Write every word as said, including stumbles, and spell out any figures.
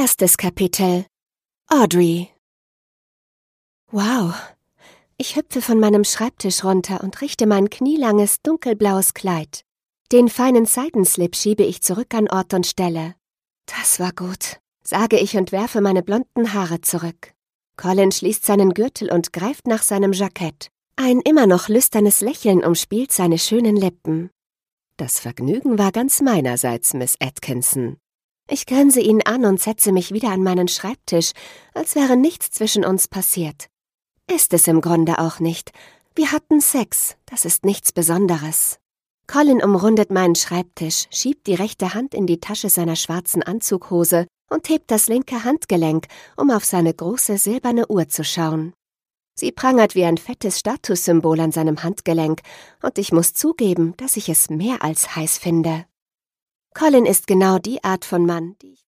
Erstes Kapitel. Audrey. Wow. Ich hüpfe von meinem Schreibtisch runter und richte mein knielanges, dunkelblaues Kleid. Den feinen Seidenslip schiebe ich zurück an Ort und Stelle. Das war gut, sage ich und werfe meine blonden Haare zurück. Colin schließt seinen Gürtel und greift nach seinem Jackett. Ein immer noch lüsternes Lächeln umspielt seine schönen Lippen. Das Vergnügen war ganz meinerseits, Miss Atkinson. Ich grinse ihn an und setze mich wieder an meinen Schreibtisch, als wäre nichts zwischen uns passiert. Ist es im Grunde auch nicht. Wir hatten Sex, das ist nichts Besonderes. Colin umrundet meinen Schreibtisch, schiebt die rechte Hand in die Tasche seiner schwarzen Anzughose und hebt das linke Handgelenk, um auf seine große silberne Uhr zu schauen. Sie prangert wie ein fettes Statussymbol an seinem Handgelenk, und ich muss zugeben, dass ich es mehr als heiß finde. Colin ist genau die Art von Mann, die ich